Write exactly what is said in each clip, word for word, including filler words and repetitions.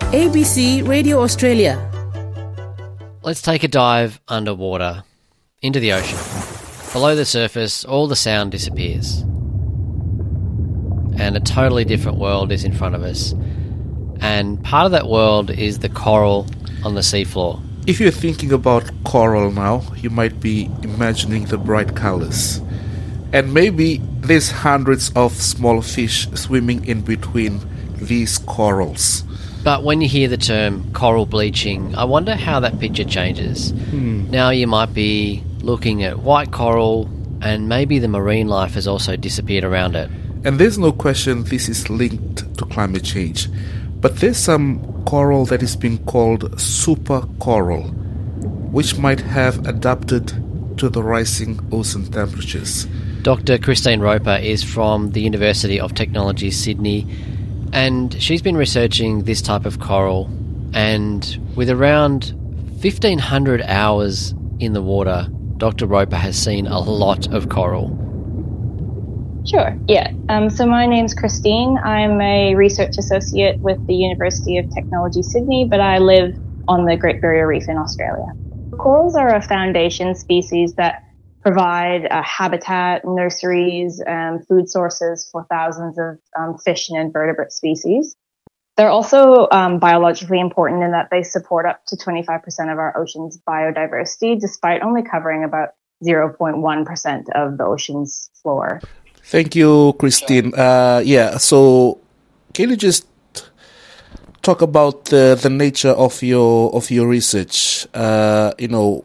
A B C Radio Australia. Let's take a dive underwater, into the ocean. Below the surface, all the sound disappears. And a totally different world is in front of us. And part of that world is the coral on the seafloor. If you're thinking about coral now, you might be imagining the bright colors. And maybe there's hundreds of small fish swimming in between these corals. But when you hear the term coral bleaching, I wonder how that picture changes. Hmm. Now you might be looking at white coral, and maybe the marine life has also disappeared around it. And there's no question this is linked to climate change. But there's some coral that is being called super coral, which might have adapted to the rising ocean temperatures. Doctor Christine Roper is from the University of Technology, Sydney, and she's been researching this type of coral, and with around fifteen hundred hours in the water, Doctor Roper has seen a lot of coral. Sure, yeah. Um, so my name's Christine. I'm a research associate with the University of Technology, Sydney, but I live on the Great Barrier Reef in Australia. Corals are a foundation species that provide a habitat, nurseries, and food sources for thousands of um, fish and invertebrate species. They're also um, biologically important in that they support up to twenty-five percent of our ocean's biodiversity, despite only covering about zero point one percent of the ocean's floor. Thank you, Christine. Uh, yeah, so can you just talk about the, the nature of your of your research? Uh, you know,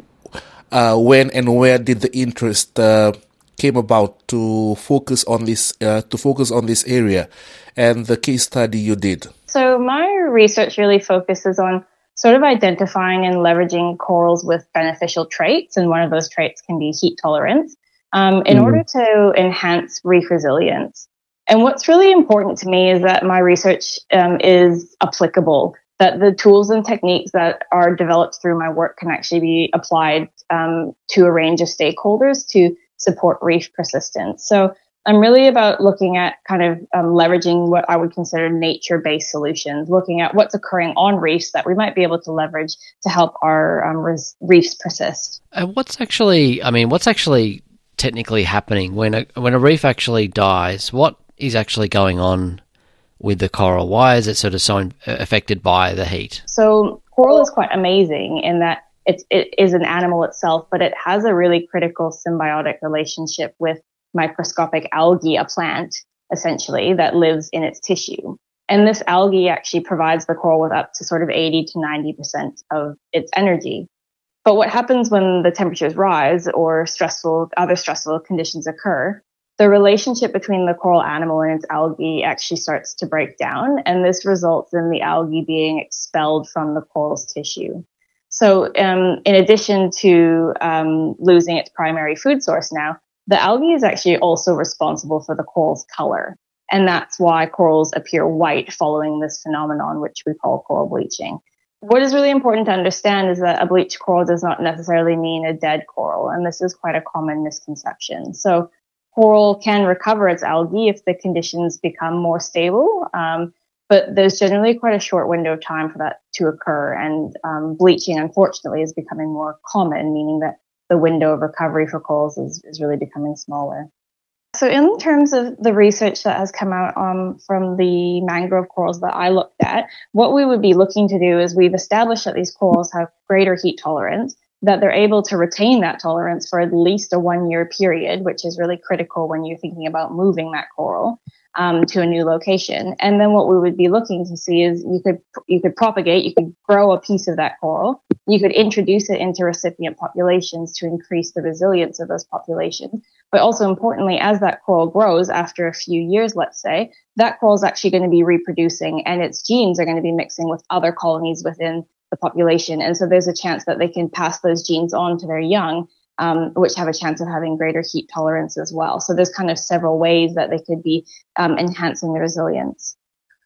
uh, when and where did the interest uh, came about to focus on this uh, to focus on this area, and the case study you did? So my research really focuses on sort of identifying and leveraging corals with beneficial traits, and one of those traits can be heat tolerance. Um, in mm. order to enhance reef resilience. And what's really important to me is that my research um, is applicable, that the tools and techniques that are developed through my work can actually be applied um, to a range of stakeholders to support reef persistence. So I'm really about looking at kind of um, leveraging what I would consider nature-based solutions, looking at what's occurring on reefs that we might be able to leverage to help our um, res- reefs persist. Uh, what's actually, I mean, what's actually technically happening when a when a reef actually dies? What is actually going on with the coral? Why is it sort of so in, affected by the heat? So coral is quite amazing in that it's, it is an animal itself, but it has a really critical symbiotic relationship with microscopic algae, a plant essentially that lives in its tissue. And this algae actually provides the coral with up to sort of eighty to ninety percent of its energy. But what happens when the temperatures rise or stressful, other stressful conditions occur, the relationship between the coral animal and its algae actually starts to break down, and this results in the algae being expelled from the coral's tissue. So um, in addition to um, losing its primary food source now, the algae is actually also responsible for the coral's color. And that's why corals appear white following this phenomenon, which we call coral bleaching. What is really important to understand is that a bleached coral does not necessarily mean a dead coral, and this is quite a common misconception. So coral can recover its algae if the conditions become more stable, um, but there's generally quite a short window of time for that to occur, and um, bleaching, unfortunately, is becoming more common, meaning that the window of recovery for corals is, is really becoming smaller. So in terms of the research that has come out um, from the mangrove corals that I looked at, what we would be looking to do is we've established that these corals have greater heat tolerance, that they're able to retain that tolerance for at least a one-year period, which is really critical when you're thinking about moving that coral um, to a new location. And then what we would be looking to see is you could you could propagate, you could grow a piece of that coral, you could introduce it into recipient populations to increase the resilience of those populations. But also importantly, as that coral grows after a few years, let's say, that coral is actually going to be reproducing and its genes are going to be mixing with other colonies within the population. And so there's a chance that they can pass those genes on to their young, um, which have a chance of having greater heat tolerance as well. So there's kind of several ways that they could be um, enhancing the resilience.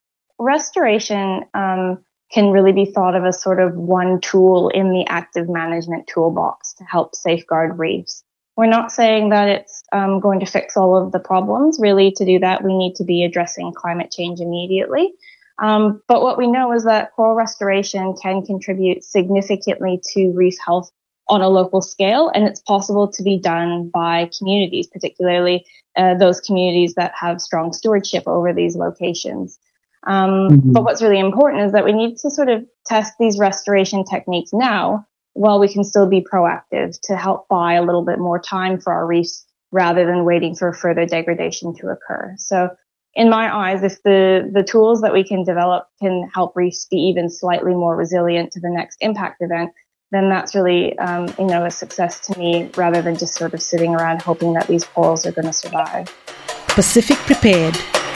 Restoration um, can really be thought of as sort of one tool in the active management toolbox to help safeguard reefs. We're not saying that it's um, going to fix all of the problems. Really, to do that, we need to be addressing climate change immediately. Um, but what we know is that coral restoration can contribute significantly to reef health on a local scale, and it's possible to be done by communities, particularly uh, those communities that have strong stewardship over these locations. Um, mm-hmm. But what's really important is that we need to sort of test these restoration techniques now while we can still be proactive to help buy a little bit more time for our reefs rather than waiting for further degradation to occur. So in my eyes, if the, the tools that we can develop can help reefs be even slightly more resilient to the next impact event, then that's really, um, you know, a success to me rather than just sort of sitting around hoping that these corals are going to survive. Pacific Prepared,